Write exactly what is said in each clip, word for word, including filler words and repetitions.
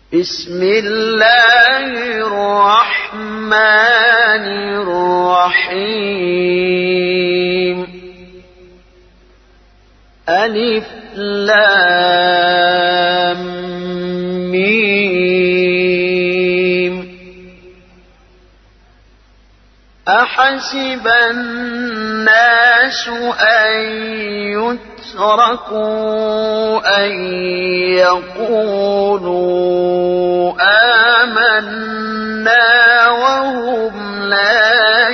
بسم الله الرحمن الرحيم ألف لام ميم أحسب الناس أن يتركوا أن يقولوا آمنا وهم لا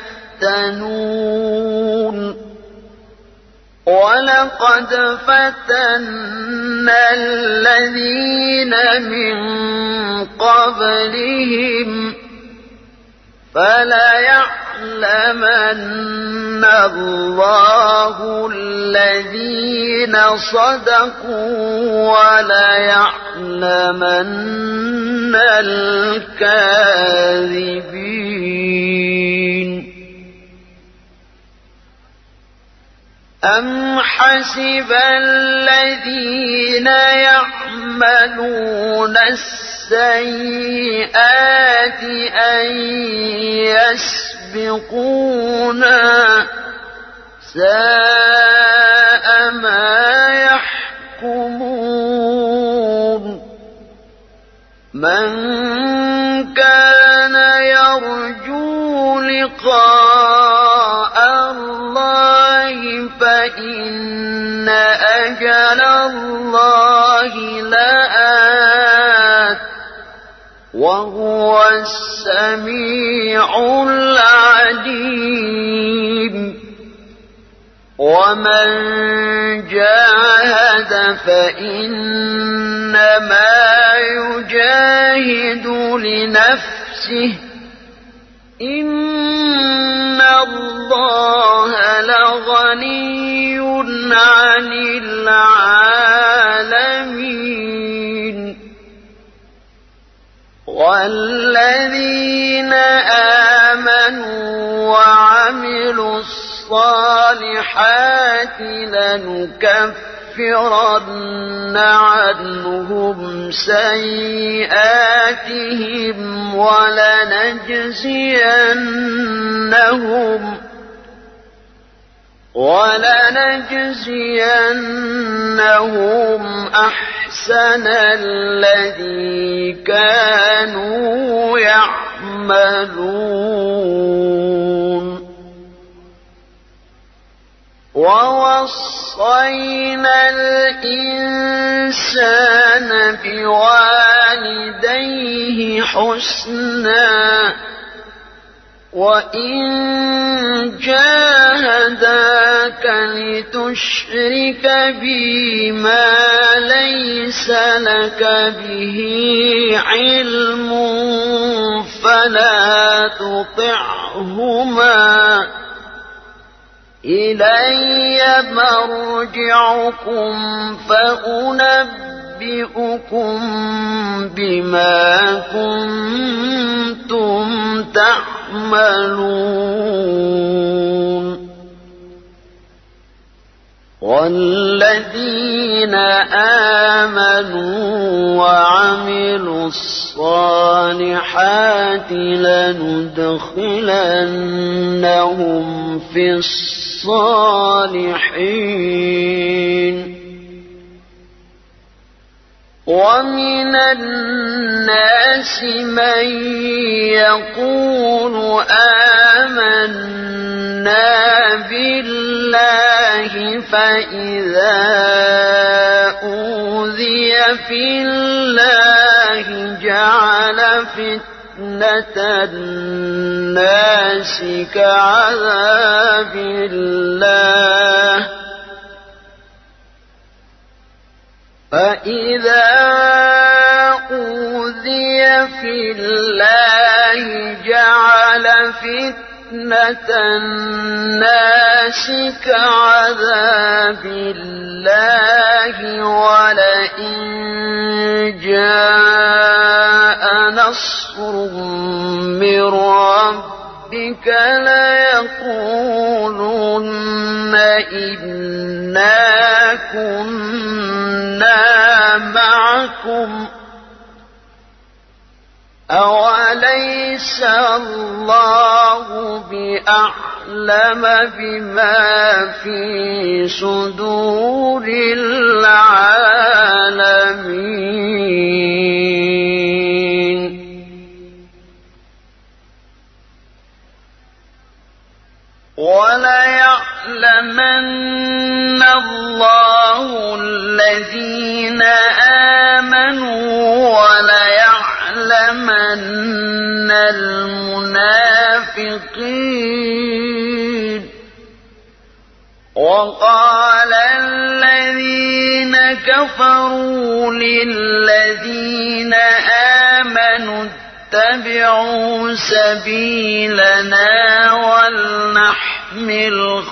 يفتنون ولقد فتنا الذين من قبلهم فليعلمن الله الذين صدقوا وليعلمن الكاذبين أم حسب الذين يعملون السيئات أن يسبقونا ساء ما يحكمون من كان يرجو لقاء الله فإن أجل الله لآت وهو السميع العليم ومن جاهد فإنما يجاهد لنفسه إن الله لغني عن العالمين والذين آمنوا وعملوا الصالحات لنكفرن عنهم سيئاتهم ولنجزينهم ولنجزينهم أحسن الذي كانوا يعملون ووصينا الإنسان بوالديه حسنا وإن جاهداك لتشرك بي ما ليس لك به علم فلا تطعهما إلي مرجعكم فأنبئكم بما كنتم تعملون والذين آمنوا وعملوا الصالحات لندخلنهم في الصالحين ومن الناس من يقول آمنا بالله فإذا أوذي في الله جعل فتنة الناس كعذاب الله فإذا أوذي في الله جعل فتنة الناس كعذاب الله ولئن جاء نصر من ربك ليقولن إنا كنا معكم أوليس الله بأعلم بما في صدور العالمين وليعلمن الله الذين آمنوا وليعلمن المنافقين وقال الذين كفروا للذين آمنوا اتبعوا سبيلنا ولنحمل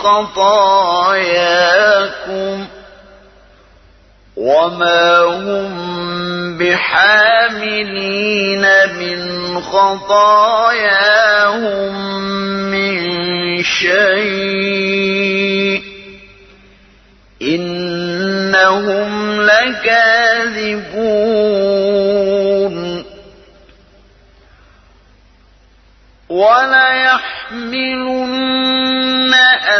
خطاياكم وما هم بحاملين من خطاياهم من شيء إنهم لكاذبون وليحملن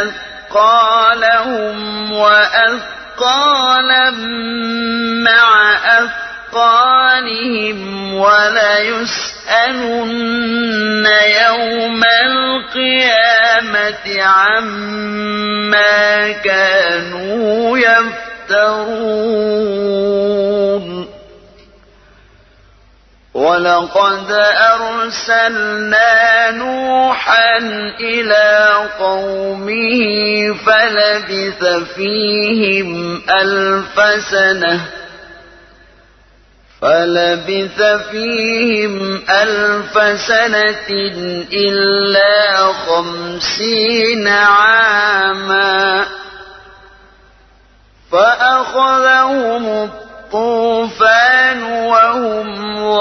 أثقالهم وأثقالا مع أثقالهم وليسألن يوم القيامة عما كانوا يفترون ولقد أرسلنا نوحا إلى قومه فلبث فيهم ألف سنة فلبث فيهم ألف سنة إلا خمسين عاما فأخذهم الطوفان وهم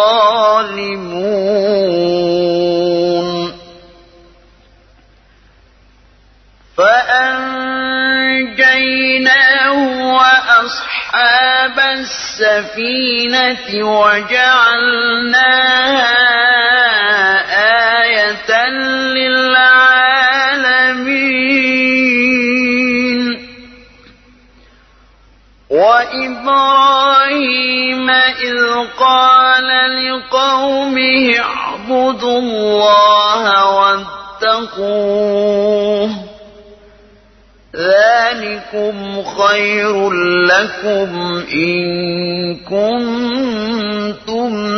ظالمون فأنجيناه وأصحاب السفينة وجعلناها آية للعالمين وإبراهيم إذ قال لقومه اعبدوا الله واتقوه ذلكم خير لكم إن كنتم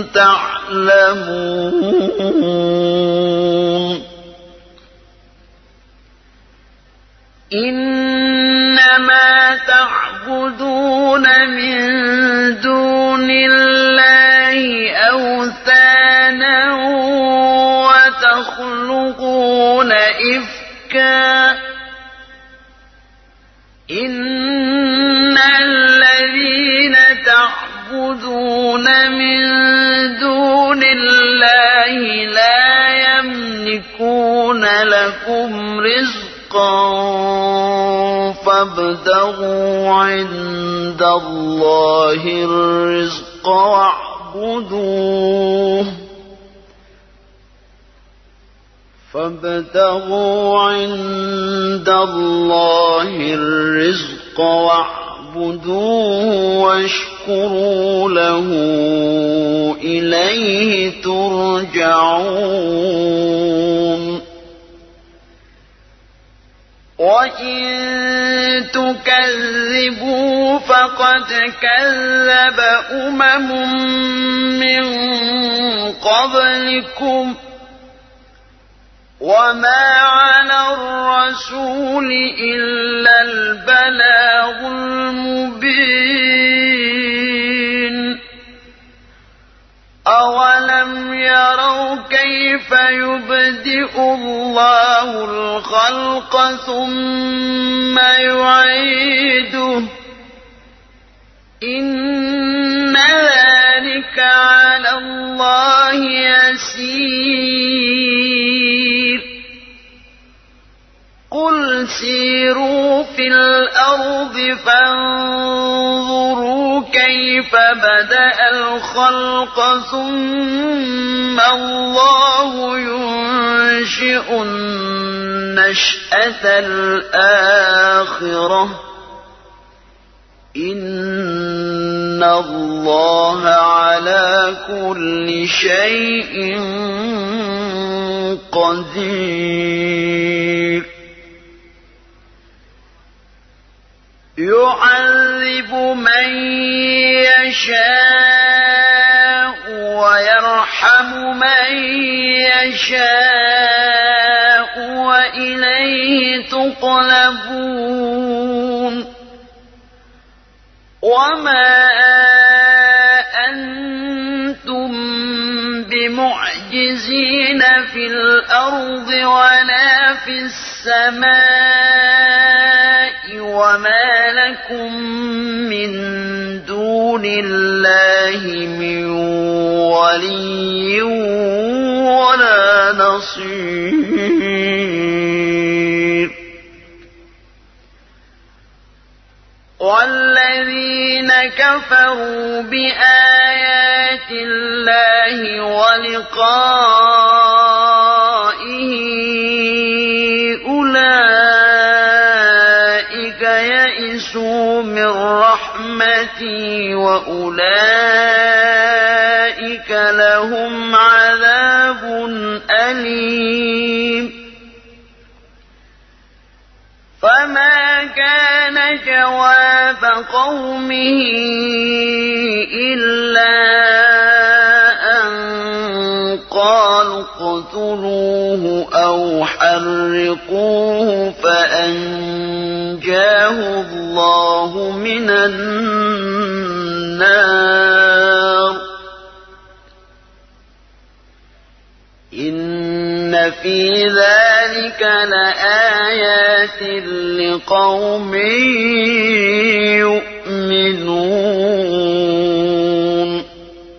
تعلمون إنما تعبدون من دون الله أوثانا وتخلقون إفكا إن الذين تعبدون من دون الله لا يملكون لكم رزقا فابتغوا عند الله الرزق واعبدوه فابتغوا عند الله الرزق واعبدوه واشكروا له إليه ترجعون وإن تكذبوا فقد كذب أمم من قبلكم وما على الرسول إلا البلاغ المبين أولم يروا كيف يبدئ الله الخلق ثم يعيده إن ذلك على الله يسير قل سيروا في الأرض فانظروا كيف كيف بدأ الخلق ثم الله ينشئ النشأة الآخرة إن الله على كل شيء قدير يعذب من يشاء ويرحم من يشاء وإليه تقلبون وما أنتم بمعجزين في الأرض ولا في السماء وما لكم من دون الله من ولي ولا نصير والذين كفروا بآيات الله ولقائه أولئك يئسوا من رحمتي وأولئك لهم عذاب أليم فما كان جواب قومه إلا أن قالوا اقتلوه أو حرقوه فأنجاه الله من النار إن في ذلك لآيات لقوم يؤمنون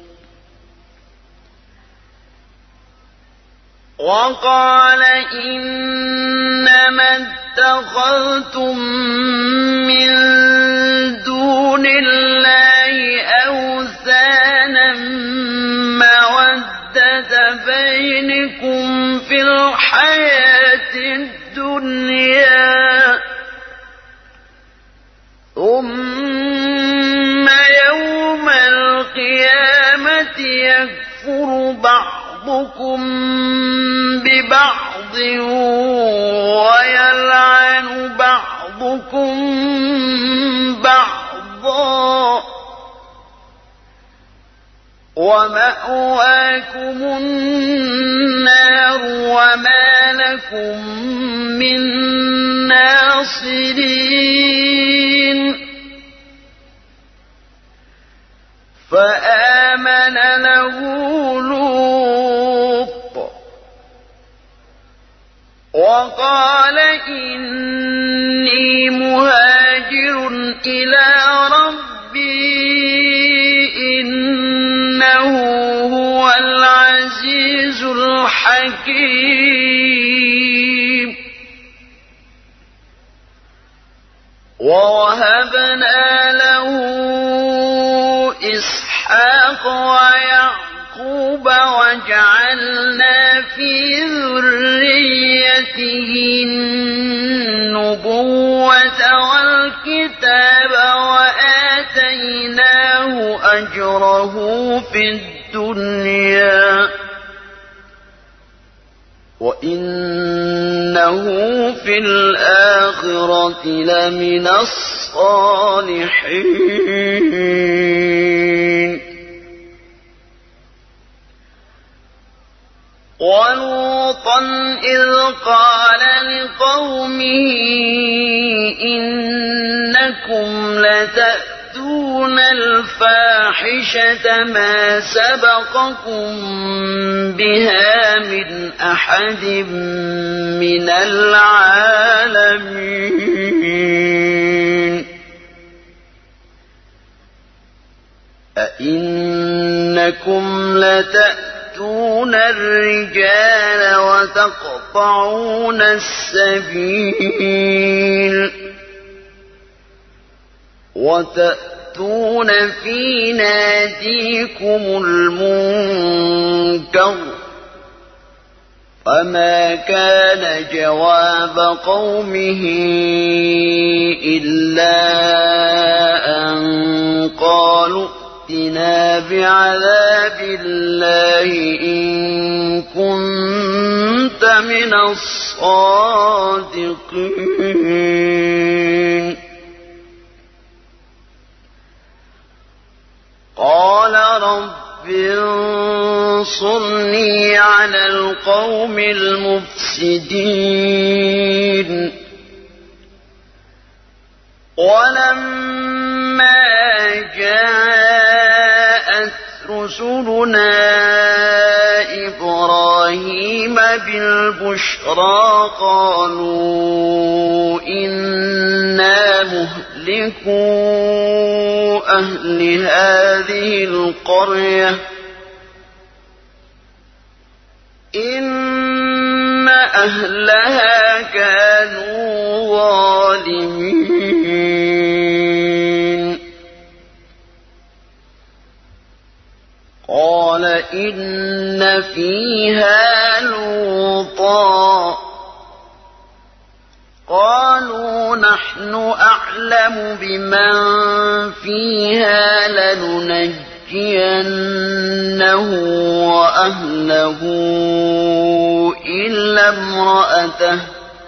وقال إنما اتخذتم من دون الله أوثانا مودة بينكم في الحياة الدنيا ثم يوم القيامة يكفر بعضكم ببعض ويلعن بعضكم بعضا ومأواكم النار وما لكم من ناصرين فآمن له لوط وقال إني مهاجر إلى ربي إنه هو العزيز الحكيم ووهبنا له إسحاق ويعقوب وجعلنا في ذريته النبوة والكتاب وآتيناه أجره في الدنيا وإنه في الآخرة لمن الصالحين ولوطا إذ قال لقومه إنكم لتأتون الفاحشة ما سبقكم بها من أحد من العالمين أئنكم لتأتون الرجال وتقطعون السبيل وتأتون تأتون في ناديكم المنكر فما كان جواب قومه إلا أن قالوا ائتنا بعذاب الله إن كنت من الصادقين قال رب انصرني على القوم المفسدين ولما جاءت رسلنا إبراهيم بالبشرى قالوا إنا مهلكو أهل هذه القرية إن أهلها كانوا ظالمين قال إن فيها لوطا قالوا نحن أعلم بمن فيها لننجينه وأهله إلا امرأته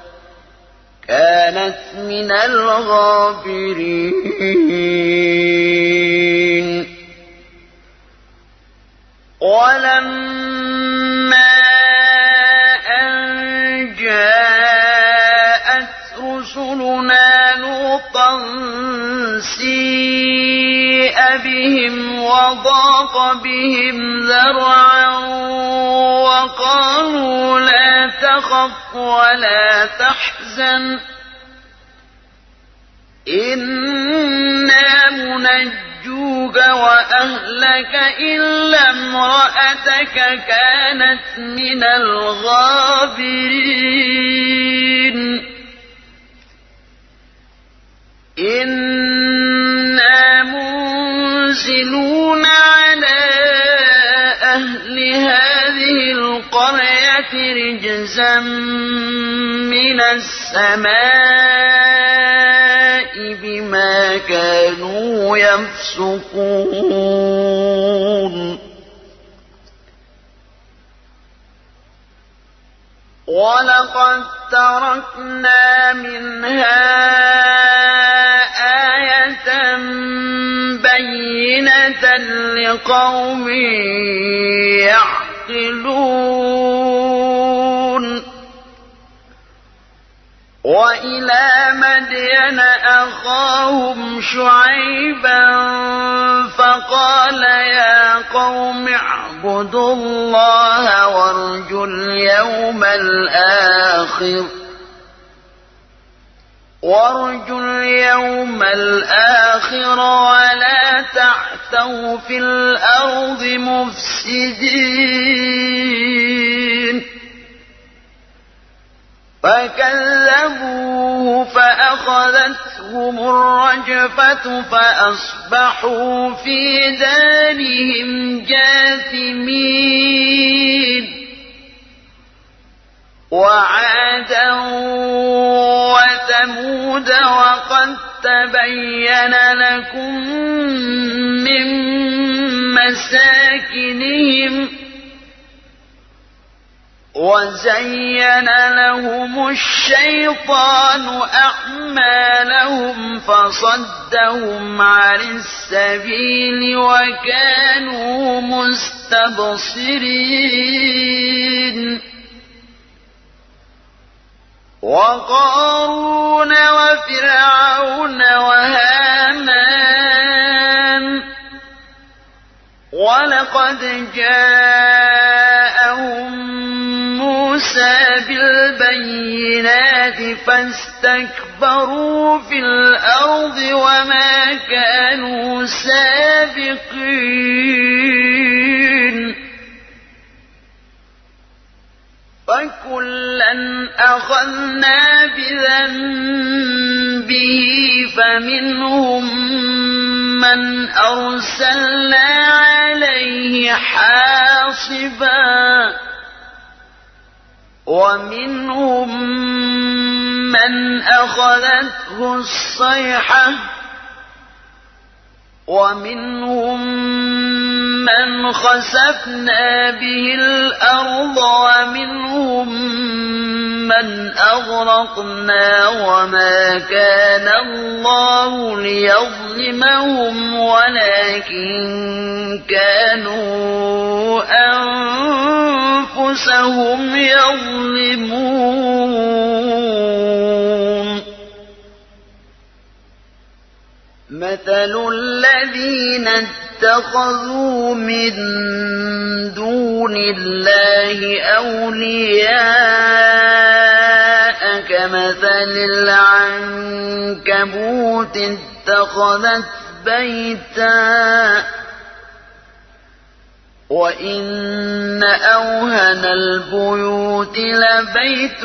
كانت من الغابرين ولما أن جاءت رسلنا لوطا سيء بهم وضاق بهم ذرعا وقالوا لا تخف ولا تحزن إنا منجوك وأهلك إلا امرأتك كانت من الغابرين إنا منزلون على أهل هذه القرية رجزا من السماء بما كانوا يفسقون ولقد تركنا منها آية بينة لقوم يعقلون وإلى مدين أخاهم شعيبا فقال يا قوم اعبدوا الله وارجوا اليوم الآخر وارجوا اليوم الآخر ولا تعثوا في الأرض مفسدين فكذبوه فأخذتهم الرجفة فأصبحوا في دارهم جاثمين وعادا وثمود وقد تبين لكم من مساكنهم وزين لهم الشيطان أعمالهم فصدهم عن السبيل وكانوا مستبصرين وقارون وفرعون وهامان ولقد جاءهم موسى بالبينات فاستكبروا في الأرض وما كانوا سابقين فكلا أخذنا بذنبه فمنهم من أرسلنا عليه حاصبا ومنهم من أخذته الصيحة ومنهم من خسفنا به الأرض ومنهم من أغرقنا وما كان الله ليظلمهم ولكن كانوا أنفسهم يظلمون مثل الذين اتخذوا من دون الله أولياء كمثل العنكبوت اتخذت بيتا وإن أوهن البيوت لبيت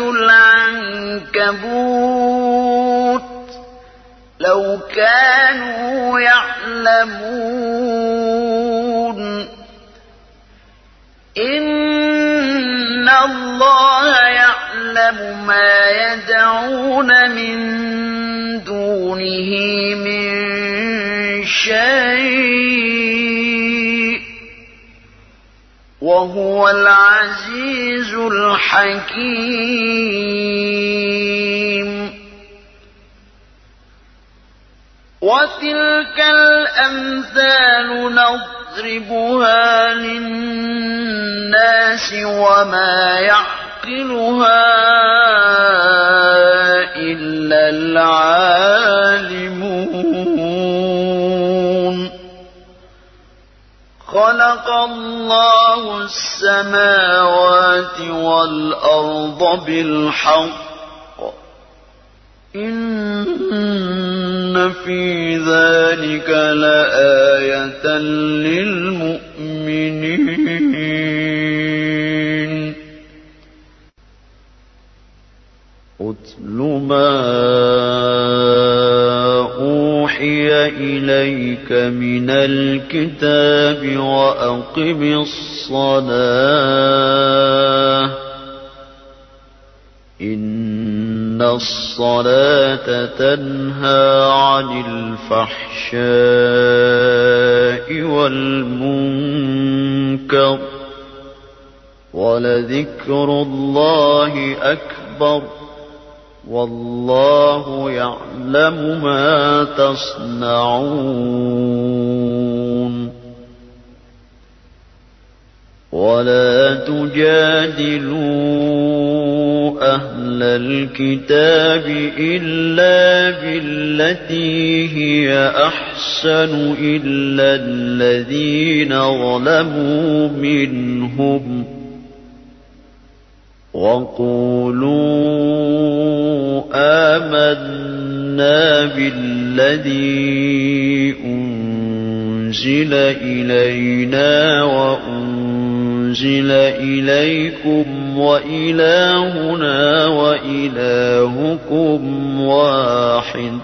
العنكبوت لو كانوا يعلمون إن الله يعلم ما يدعون من دونه من شيء وهو العزيز الحكيم وتلك الأمثال نضربها للناس وما يعقلها إلا العالمون خلق الله السماوات والأرض بالحق إن في ذلك لآية للمؤمنين أتل ما أوحي إليك من الكتاب وأقم الصلاة إن الصلاة تنهى عن الفحشاء والمنكر ولذكر الله أكبر والله يعلم ما تصنعون ولا تجادلوا أهل الكتاب إلا بالتي هي أحسن إلا الذين ظلموا منهم وقولوا آمنا بالذي أنزل إلينا وأنزل إليكم وإلهنا وإلهكم واحد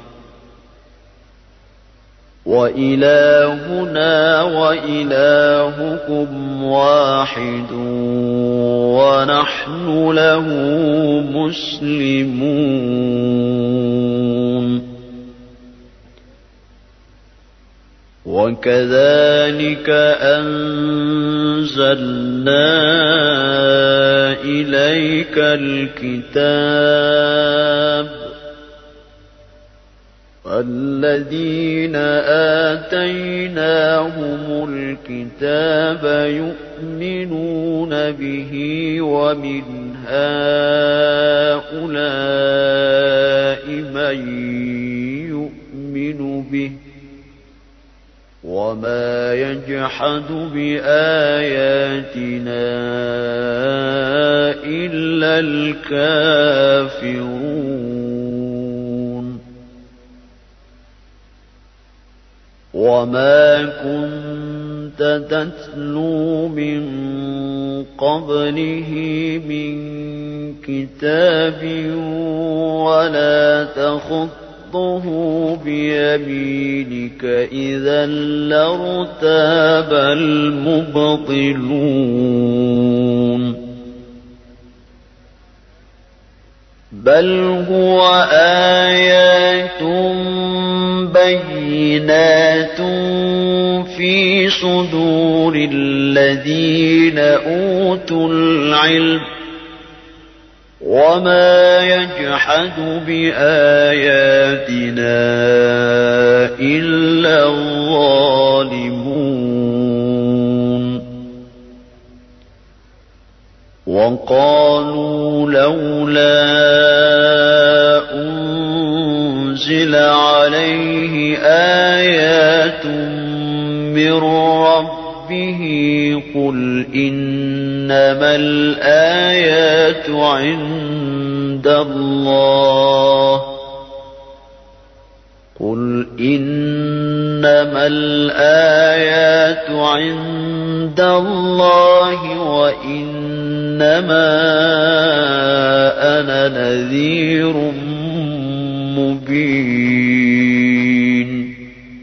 وإلهنا وإلهكم واحد ونحن له مسلمون وكذلك أنزلنا إليك الكتاب الذين آتيناهم الكتاب يؤمنون به ومن هؤلاء من يؤمن به وما يجحد بآياتنا إلا الكافرون وما كنت تتلو من قبله من كتاب ولا تخط تخطه بيمينك إذا لارتاب المبطلون بل هو آيات بينات في صدور الذين أوتوا العلم وما يجحد بآياتنا إلا الظالمون وقالوا لولا أنزل عليه آيات من ربه قل إنما الآيات عند الله قل إنما الآيات عند الله وإنما أنا نذير مبين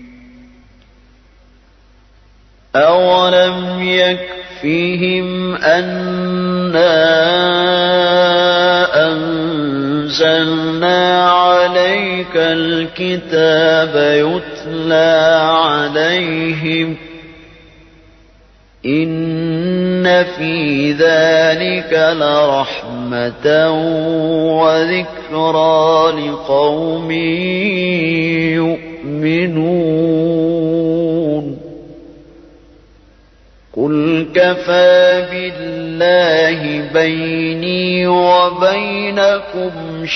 أولم يكفهم أنا أنزلنا عليك الكتاب يتلى عليهم إن في ذلك لرحمة وذكرى لقوم يؤمنون قل كفى بالله بيني وبينكم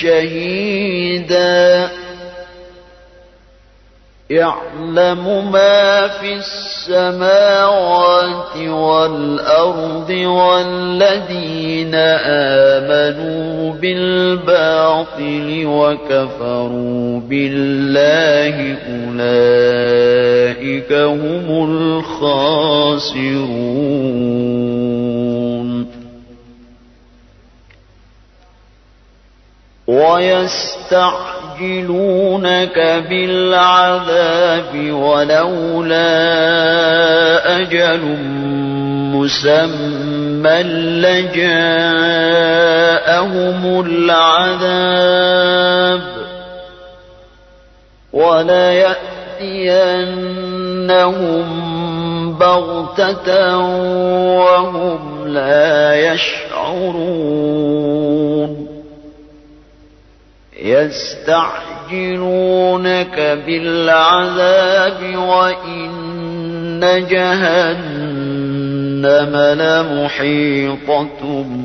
شهيدا يعلم ما في السماوات والأرض والذين آمنوا بالباطل وكفروا بالله أولئك هم الخاسرون ويستعجلونك بالعذاب ولولا أجل مسمى لجاءهم العذاب وليأتينهم بغتة وهم لا يشعرون يستعجلونك بالعذاب وإن جهنم لمحيطة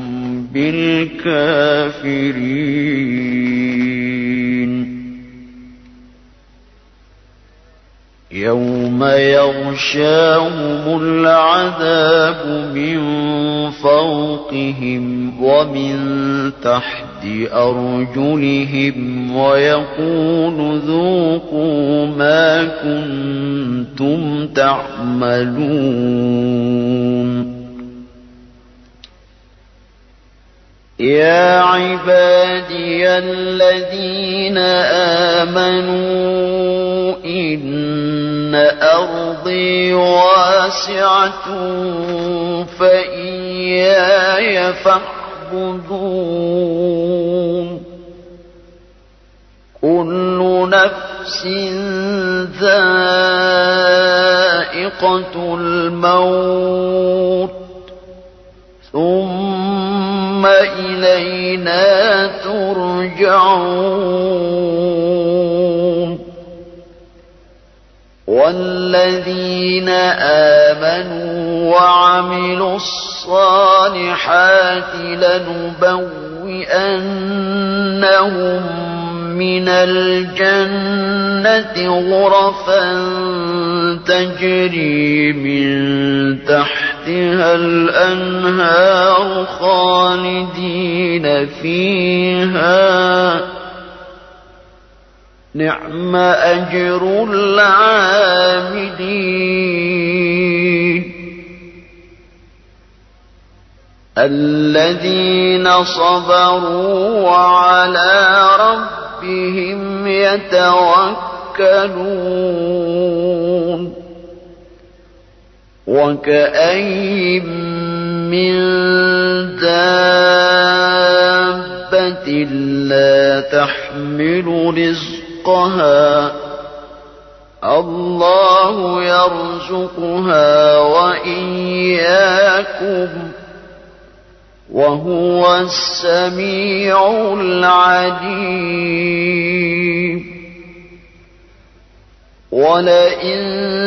بالكافرين يوم يغشاهم العذاب من فوقهم ومن تحت أرجلهم ويقول ذوقوا ما كنتم تعملون يا عبادي الذين آمنوا إن أرضي واسعة فإياي فاعبدون كل نفس ذائقة الموت ثم إلينا ترجعون والذين آمنوا وعملوا الصالحات لنبوئنهم من الجنة غرفا تجري من تحتها الأنهار خالدين فيها نعم أجر العاملين الذين صبروا وعلى ربهم ربهم يتوكلون وكأين من دابة لا تحمل رزقها الله يرزقها وإياكم وهو السميع العليم ولئن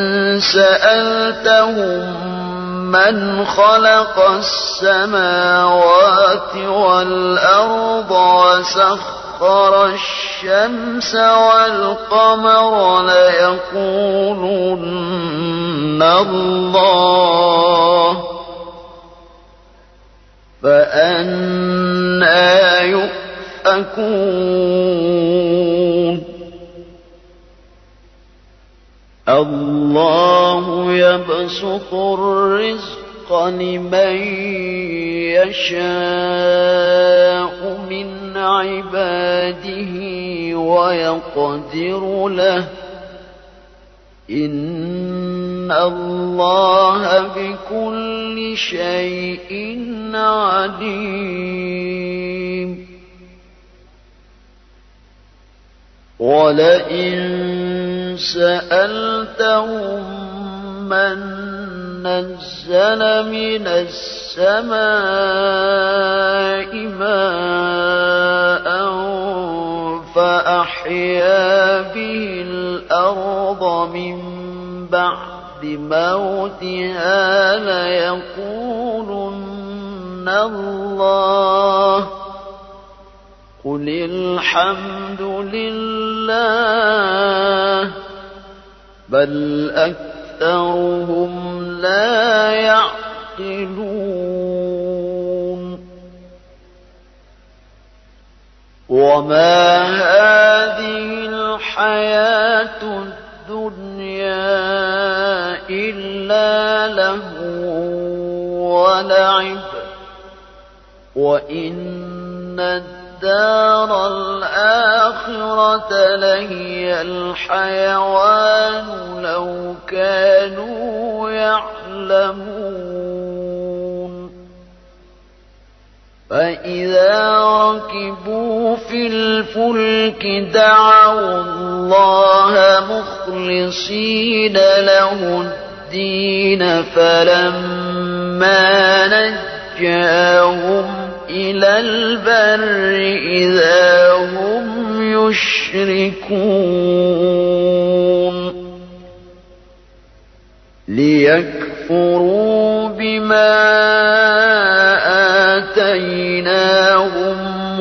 سألتهم من خلق السماوات والأرض وسخر الشمس والقمر ليقولن الله فأنى يؤفكون الله يبسط الرزق لمن يشاء من عباده ويقدر له إن الله بكل شيء عليم ولئن سألتهم من نزل من السماء ماء فأحيا به الأرض من بعد موتها ليقولن الله قل الحمد لله بل أكثرهم لا يعقلون وما هذه الحياة الدنيا إلا لهو ولعب وإن الدار الآخرة لهي الحيوان لو كانوا يعلمون فإذا ركبوا في الفلك دعوا الله مخلصين له الدين فلما نجاهم إلى البر إذا هم يشركون ليكفروا بما آتيناهم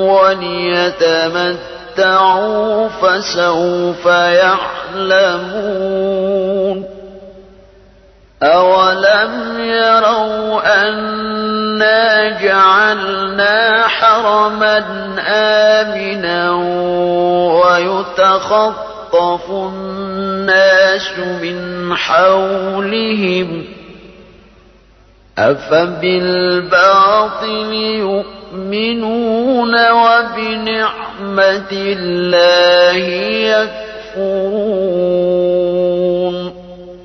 وليتمتعوا فسوف يعلمون أولم يروا أنا جعلنا حرما آمنا ويتخطف الناس من حولهم أفبالباطل يؤمنون وبنعمة الله يكفرون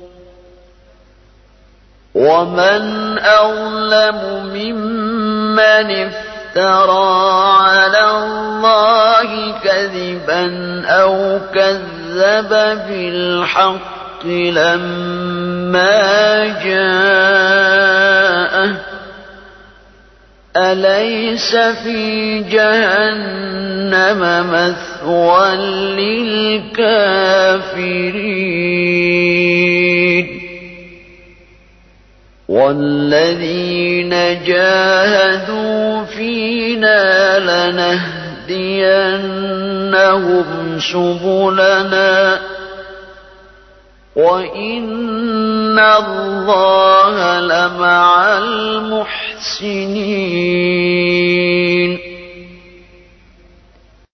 ومن أظلم ممن افترى على الله كذبا أو كذب بالحق لما جاءه أليس في جهنم مثوى للكافرين والذين جاهدوا فينا لنهدينهم سبلنا وإن الله لمع المحسنين